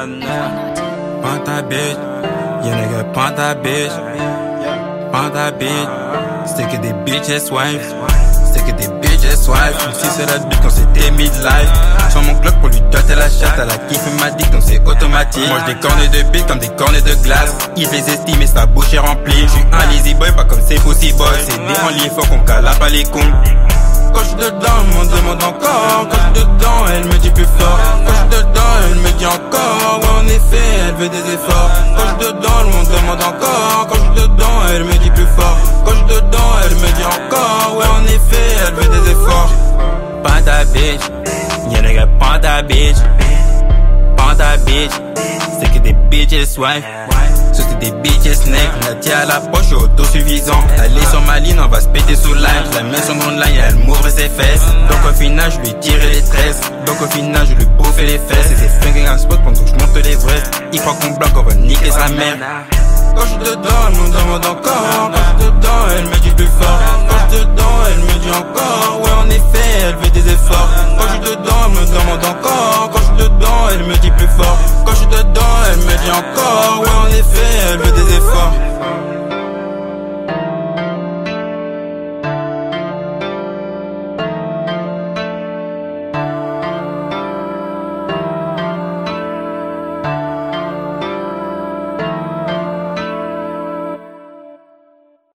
Prends ta bitch, yeah nigga, prends ta bitch. Prends ta bitch, c'est que des bitches wife. C'est que des bitches wife. Même si c'est la bitch quand c'était midlife. Sur mon Glock pour lui doter la chatte. Elle a kiffé ma dick donc c'est automatique. Mange des cornets de bitch comme des cornets de glace. Il les estime et sa bouche est remplie. J'suis un lazy boy pas comme c'est pussy boy. C'est des en lit, faut qu'on cala pas les cons. Quand j'suis dedans, elle m'en demande encore. Quand j'suis dedans, elle me dit plus fort. Quand j'suis dedans, elle me dit encore. Ouais, en effet, elle veut des efforts. Quand j'suis dedans, elle m'en demande encore. Quand j'suis dedans, elle me dit plus fort. Quand j'suis dedans, elle me dit encore. Ouais, en effet, elle veut des efforts. Prends ta bitch, y'a nigga, prends ta bitch. Prends ta bitch, c'est que des bitches wife. C'est des bitches neck, la tient à la poche, autosuffisant. Elle est sur ma ligne, on va se péter sous line. Je la mets sur mon line, elle m'ouvre ses fesses. Donc au final, je lui tire les tresses. Donc au final, je lui bouffe les fesses. Et c'est flingué un spot pendant que je monte l'Everest. Il croit qu'on bloque, on va niquer sa mère. Quand je suis dedans, elle me demande encore. Quand je suis dedans, elle me dit plus fort. Quand je suis dedans, elle me dit encore. Ouais, en effet, elle veut des efforts. Quand je suis dedans, elle me demande encore. Quand je suis dedans, elle me dit plus fort. Quand je suis dedans, elle me dit encore. Ouais, en effet, elle veut des efforts.